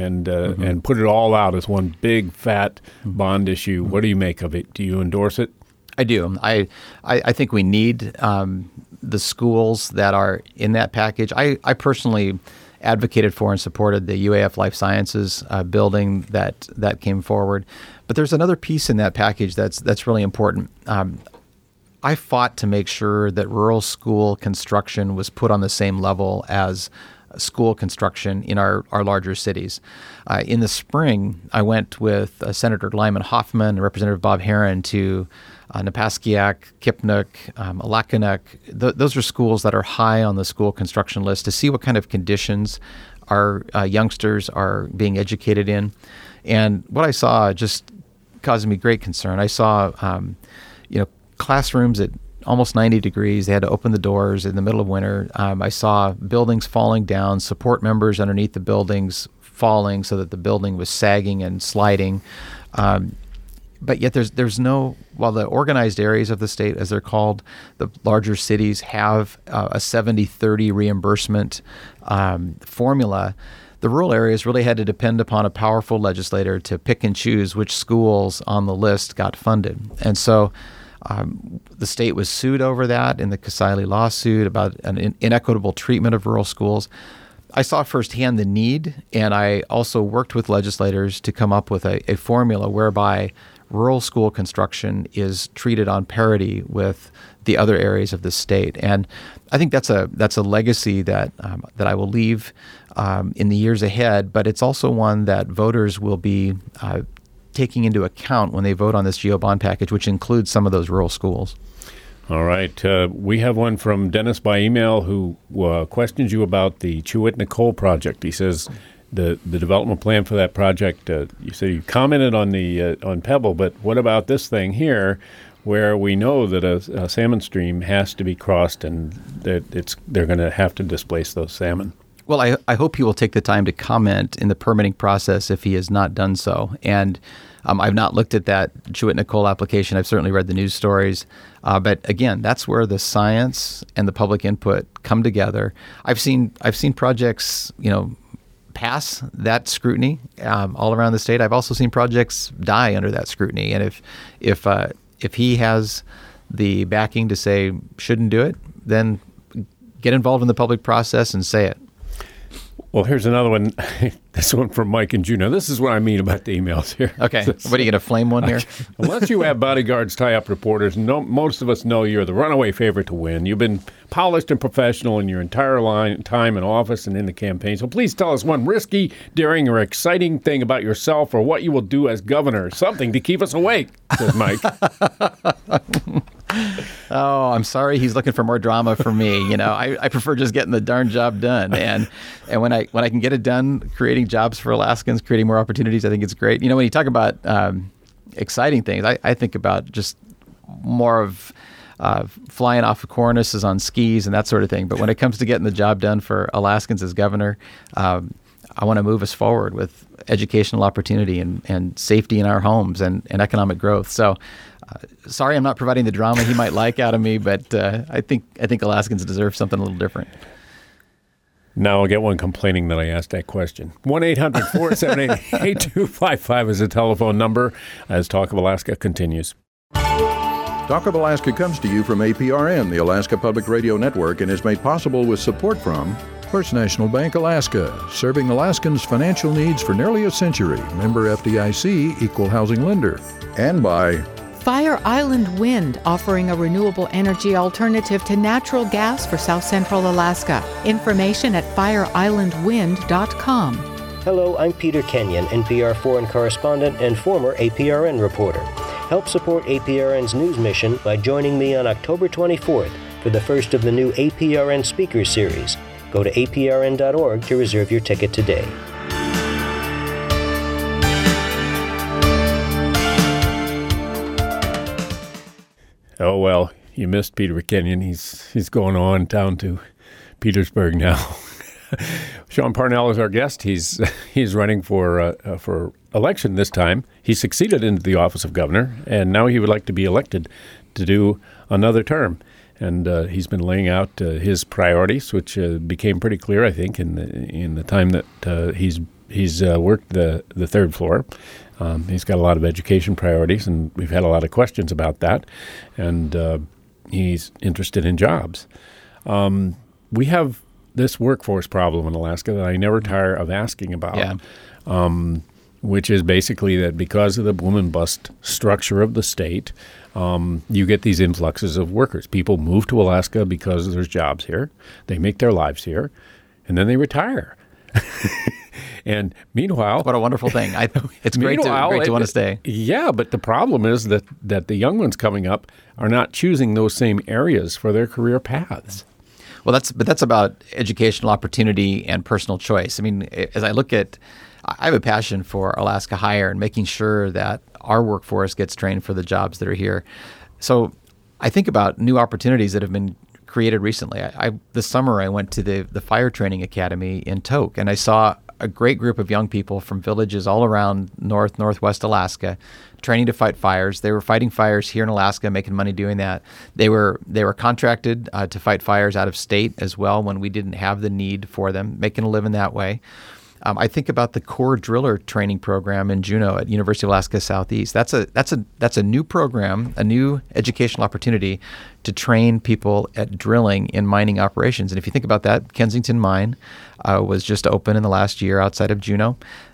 put it all out as one big fat bond issue. What do you make of it? Do you endorse it? I do. I think we need the schools that are in that package. I personally advocated for and supported the UAF Life Sciences building that came forward, but there's another piece in that package that's really important. I fought to make sure that rural school construction was put on the same level as school construction in our larger cities. In the spring, I went with Senator Lyman Hoffman and Representative Bob Herron to Napaskiak, Kipnuk, Alakanuk. Those are schools that are high on the school construction list to see what kind of conditions our youngsters are being educated in. And what I saw just caused me great concern. I saw, classrooms at almost 90 degrees. They had to open the doors in the middle of winter. I saw buildings falling down, support members underneath the buildings falling so that the building was sagging and sliding. But yet there's no, while the organized areas of the state, as they're called, the larger cities have a 70-30 reimbursement formula, the rural areas really had to depend upon a powerful legislator to pick and choose which schools on the list got funded. And so the state was sued over that in the Kasaili lawsuit about an inequitable treatment of rural schools. I saw firsthand the need, and I also worked with legislators to come up with a formula whereby rural school construction is treated on parity with the other areas of the state. And I think that's a legacy that I will leave in the years ahead, but it's also one that voters will be taking into account when they vote on this GO bond package, which includes some of those rural schools. All right. We have one from Dennis by email who questions you about the Chewitna Coal project. He says the development plan for that project, you say you commented on the on Pebble, but what about this thing here where we know that a salmon stream has to be crossed and that they're going to have to displace those salmon? Well, I hope he will take the time to comment in the permitting process if he has not done so. And I've not looked at that Chewitna Coal application. I've certainly read the news stories. But again, that's where the science and the public input come together. I've seen projects, pass that scrutiny all around the state. I've also seen projects die under that scrutiny. And if he has the backing to say shouldn't do it, then get involved in the public process and say it. Well, here's another one. This one from Mike and Juneau. This is what I mean about the emails here. Okay. What, are you going to flame one here? Unless you have bodyguards tie up reporters, most of us know you're the runaway favorite to win. You've been polished and professional in your entire time in office and in the campaign. So please tell us one risky, daring, or exciting thing about yourself or what you will do as governor. Something to keep us awake, says Mike. Oh, I'm sorry. He's looking for more drama from me. I prefer just getting the darn job done. And when I can get it done, creating jobs for Alaskans, creating more opportunities, I think it's great. When you talk about exciting things, I think about just more of flying off of cornices on skis and that sort of thing. But when it comes to getting the job done for Alaskans as governor, I want to move us forward with educational opportunity and safety in our homes and economic growth. So sorry I'm not providing the drama he might like out of me, but I think Alaskans deserve something a little different. Now I'll get one complaining that I asked that question. 1-800-478-8255 is the telephone number as Talk of Alaska continues. Talk of Alaska comes to you from APRN, the Alaska Public Radio Network, and is made possible with support from First National Bank Alaska, serving Alaskans' financial needs for nearly a century. Member FDIC, equal housing lender. And by Fire Island Wind, offering a renewable energy alternative to natural gas for South Central Alaska. Information at fireislandwind.com. Hello, I'm Peter Kenyon, NPR foreign correspondent and former APRN reporter. Help support APRN's news mission by joining me on October 24th for the first of the new APRN Speaker Series. Go to aprn.org to reserve your ticket today. Oh, well, you missed Peter Kenyon. He's going on down to Petersburg now. Sean Parnell is our guest. He's running for election this time. He succeeded into the office of governor, and now he would like to be elected to do another term. And he's been laying out his priorities, which became pretty clear, I think, in the time that he's worked the third floor. He's got a lot of education priorities, and we've had a lot of questions about that. And he's interested in jobs. We have this workforce problem in Alaska that I never tire of asking about, which is basically that because of the boom and bust structure of the state, you get these influxes of workers. People move to Alaska because there's jobs here. They make their lives here, and then they retire. And meanwhile, what a wonderful thing! It's great to want to stay. Yeah, but the problem is that the young ones coming up are not choosing those same areas for their career paths. Well, that's about educational opportunity and personal choice. I mean, as I look at, I have a passion for Alaska Hire and making sure that our workforce gets trained for the jobs that are here. So I think about new opportunities that have been created recently. This summer I went to the Fire Training Academy in Tok, and I saw a great group of young people from villages all around northwest Alaska training to fight fires. They were fighting fires here in Alaska, making money doing that. They were contracted to fight fires out of state as well when we didn't have the need for them, making a living that way. I think about the Corps Driller training program in Juneau at University of Alaska Southeast. That's a new program, a new educational opportunity to train people at drilling in mining operations. And if you think about that, Kensington Mine was just open in the last year outside of Juneau.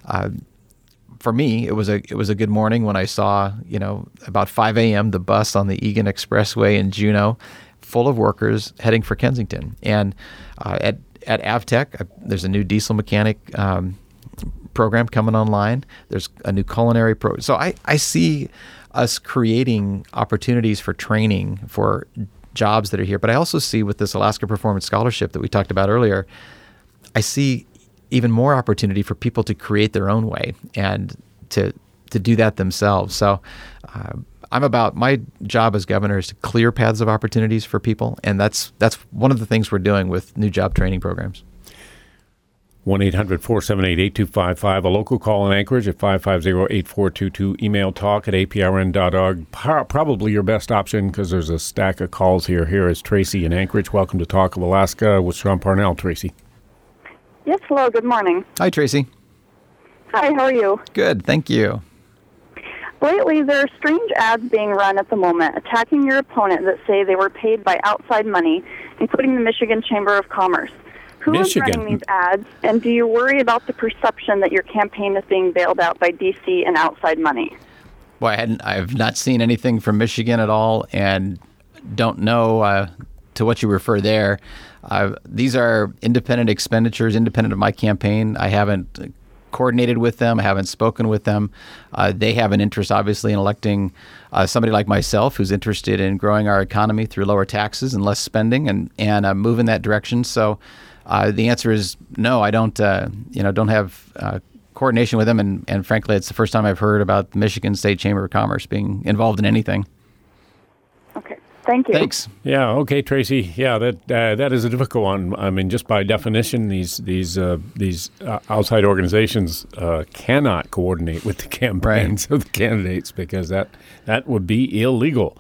For me, it was a good morning when I saw, about 5 a.m. the bus on the Egan Expressway in Juneau, full of workers heading for Kensington. And at Avtech, there's a new diesel mechanic program coming online. There's a new culinary program. So I see us creating opportunities for training for jobs that are here. But I also see with this Alaska Performance Scholarship that we talked about earlier, I see even more opportunity for people to create their own way and to do that themselves. So my job as governor is to clear paths of opportunities for people, and that's one of the things we're doing with new job training programs. 1-800-478-8255, a local call in Anchorage at 550-8422, email talk@aprn.org. Probably your best option because there's a stack of calls here. Here is Tracy in Anchorage. Welcome to Talk of Alaska with Sean Parnell. Tracy. Yes, hello, good morning. Hi, Tracy. Hi, how are you? Good, thank you. Lately, there are strange ads being run at the moment attacking your opponent that say they were paid by outside money, including the Michigan Chamber of Commerce. Who is running these ads, and do you worry about the perception that your campaign is being bailed out by D.C. and outside money? Well, I've not seen anything from Michigan at all, and don't know to what you refer there. These are independent expenditures, independent of my campaign. I haven't coordinated with them. I haven't spoken with them. They have an interest, obviously, in electing somebody like myself who's interested in growing our economy through lower taxes and less spending and move in that direction. So the answer is no. I don't have coordination with them, and frankly, it's the first time I've heard about the Michigan State Chamber of Commerce being involved in anything. Okay. Thank you. Thanks. Yeah. Okay, Tracy. Yeah, that is a difficult one. I mean, just by definition, these outside organizations cannot coordinate with the campaigns of the candidates because that would be illegal.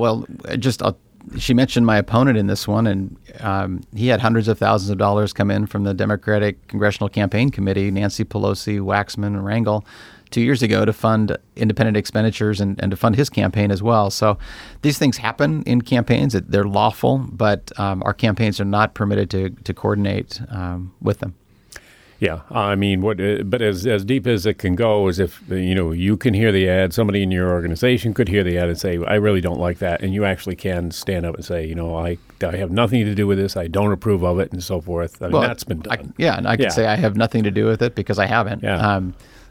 She mentioned my opponent in this one, and he had hundreds of thousands of dollars come in from the Democratic Congressional Campaign Committee, Nancy Pelosi, Waxman, and Rangel, 2 years ago to fund independent expenditures and to fund his campaign as well. So these things happen in campaigns. They're lawful, but our campaigns are not permitted to coordinate with them. Yeah, I mean, but as deep as it can go is if, you can hear the ad, somebody in your organization could hear the ad and say, I really don't like that, and you actually can stand up and say, I have nothing to do with this, I don't approve of it, and so forth. I mean, that's been done. I can say I have nothing to do with it because I haven't. Yeah.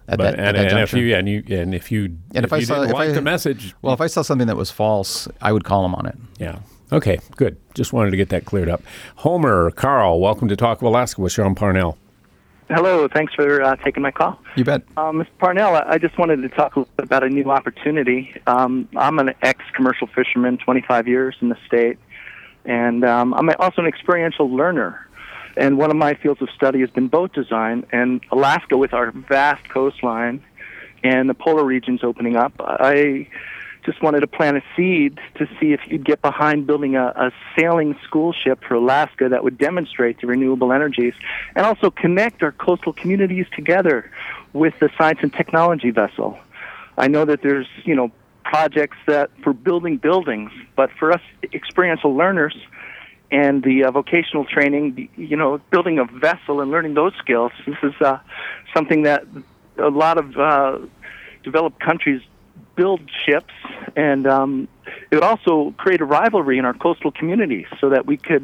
If you didn't like the message. Well, if I saw something that was false, I would call them on it. Yeah. Okay, good. Just wanted to get that cleared up. Homer, Carl, welcome to Talk of Alaska with Sean Parnell. Hello, thanks for taking my call. You bet. Mr. Parnell, I just wanted to talk a little bit about a new opportunity. I'm an ex-commercial fisherman, 25 years in the state, and I'm also an experiential learner. And one of my fields of study has been boat design, and Alaska, with our vast coastline and the polar regions opening up, I just wanted to plant a seed to see if you'd get behind building a sailing school ship for Alaska that would demonstrate the renewable energies and also connect our coastal communities together with the science and technology vessel. I know that there's, projects that for building buildings, but for us experiential learners and the vocational training, building a vessel and learning those skills, this is something that a lot of developed countries build ships, and it would also create a rivalry in our coastal communities so that we could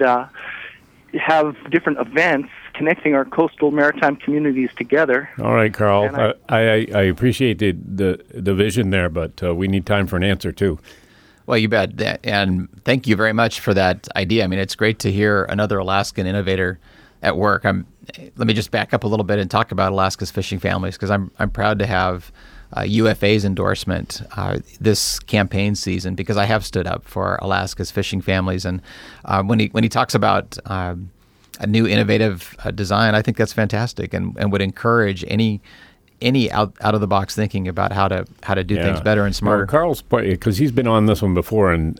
have different events connecting our coastal maritime communities together. All right, Carl. I appreciate the vision there, but we need time for an answer, too. Well, you bet. And thank you very much for that idea. I mean, it's great to hear another Alaskan innovator at work. Let me just back up a little bit and talk about Alaska's fishing families, because I'm proud to have UFA's endorsement this campaign season, because I have stood up for Alaska's fishing families. And when he talks about a new innovative design, I think that's fantastic, and would encourage any out of the box thinking about how to do things better and smarter. Well, Carl's point, because he's been on this one before, and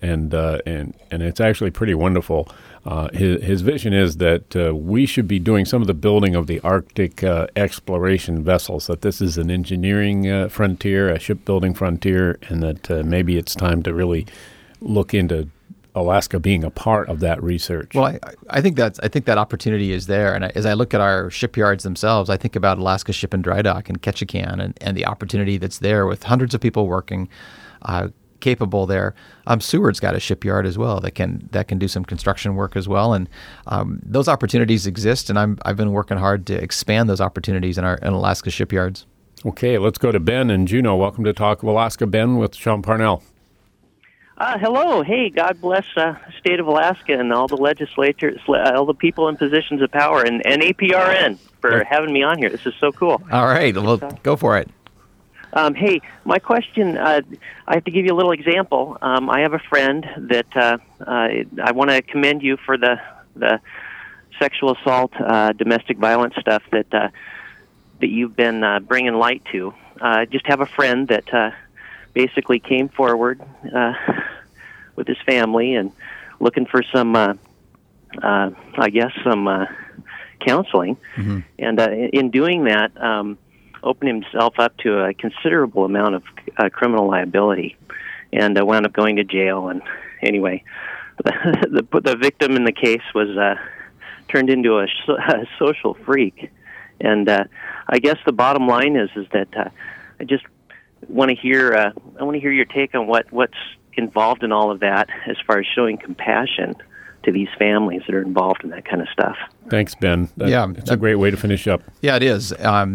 it's actually pretty wonderful. His vision is that we should be doing some of the building of the Arctic exploration vessels. That this is an engineering frontier, a shipbuilding frontier, and that maybe it's time to really look into Alaska being a part of that research. Well, I think that opportunity is there. And as I look at our shipyards themselves, I think about Alaska Ship and Dry Dock and Ketchikan and the opportunity that's there with hundreds of people working capable there. Seward's got a shipyard as well that can do some construction work as well. And those opportunities exist, and I've been working hard to expand those opportunities in Alaska shipyards. Okay, let's go to Ben in Juneau. Welcome to Talk of Alaska, Ben, with Sean Parnell. Hello. Hey, God bless the state of Alaska and all the legislators, all the people in positions of power, and APRN for having me on here. This is so cool. All right. Well, go for it. Hey, my question, I have to give you a little example. I have a friend that I want to commend you for the sexual assault, domestic violence stuff that you've been bringing light to. I just have a friend that basically came forward with his family and looking for some, some counseling. Mm-hmm. And in doing that, opened himself up to a considerable amount of criminal liability, and wound up going to jail. And anyway, the victim in the case was turned into a social freak. And I guess the bottom line is that I just want to hear your take on what's involved in all of that as far as showing compassion to these families that are involved in that kind of stuff. Thanks, Ben. It's a great way to finish up. Yeah, it is.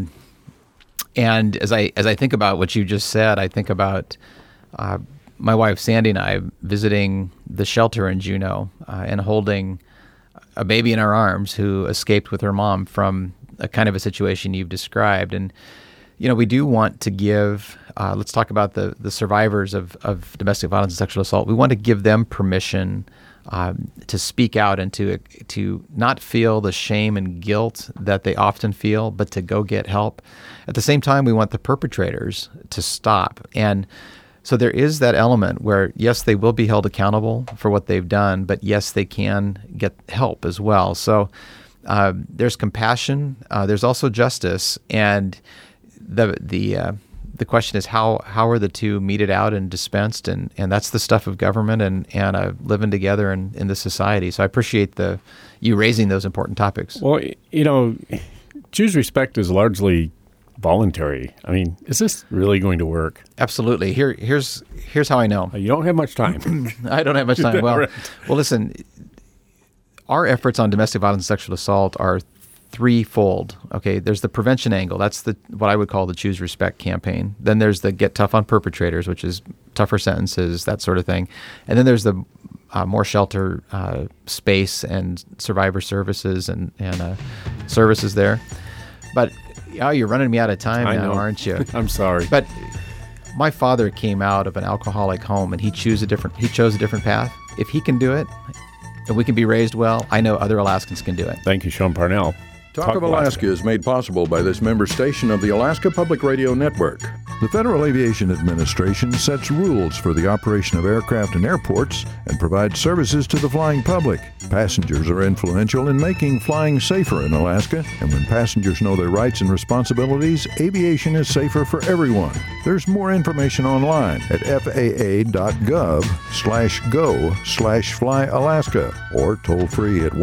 And as I think about what you just said, I think about my wife Sandy and I visiting the shelter in Juneau and holding a baby in our arms who escaped with her mom from a kind of a situation you've described. And we do want to give, let's talk about the survivors of domestic violence and sexual assault. We want to give them permission to speak out and to not feel the shame and guilt that they often feel, but to go get help. At the same time, we want the perpetrators to stop. And so there is that element where, yes, they will be held accountable for what they've done, but yes, they can get help as well. So there's compassion, there's also justice, and the question is how are the two meted out and dispensed, and that's the stuff of government and living together in this society. So I appreciate you raising those important topics. Well, Choose Respect is largely voluntary. I mean, is this really going to work? Absolutely. Here's how I know. You don't have much time. I don't have much time. Well, listen, our efforts on domestic violence and sexual assault are threefold. Okay, there's the prevention angle. That's what I would call the Choose Respect campaign. Then there's the Get Tough on Perpetrators, which is tougher sentences, that sort of thing. And then there's the more shelter space and survivor services and services there. But you're running me out of time now, aren't you? I'm sorry. But my father came out of an alcoholic home, and he chose a different path. If he can do it, and we can be raised well, I know other Alaskans can do it. Thank you, Sean Parnell. Talk of Alaska is made possible by this member station of the Alaska Public Radio Network. The Federal Aviation Administration sets rules for the operation of aircraft and airports and provides services to the flying public. Passengers are influential in making flying safer in Alaska, and when passengers know their rights and responsibilities, aviation is safer for everyone. There's more information online at faa.gov/go/flyalaska or toll free at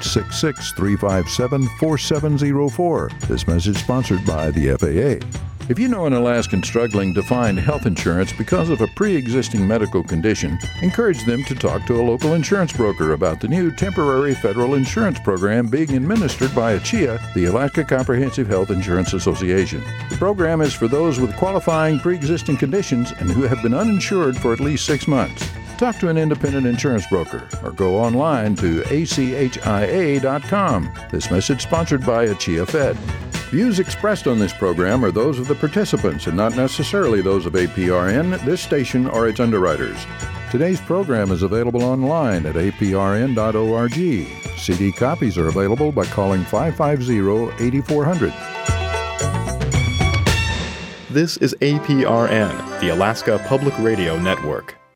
1-866-357-4704. This message sponsored by the FAA. If you know an Alaskan struggling to find health insurance because of a pre-existing medical condition, encourage them to talk to a local insurance broker about the new temporary federal insurance program being administered by ACHIA, the Alaska Comprehensive Health Insurance Association. The program is for those with qualifying pre-existing conditions and who have been uninsured for at least 6 months. Talk to an independent insurance broker or go online to achia.com. This message sponsored by ACHIA Fed. Views expressed on this program are those of the participants and not necessarily those of APRN, this station, or its underwriters. Today's program is available online at aprn.org. CD copies are available by calling 550-8400. This is APRN, the Alaska Public Radio Network.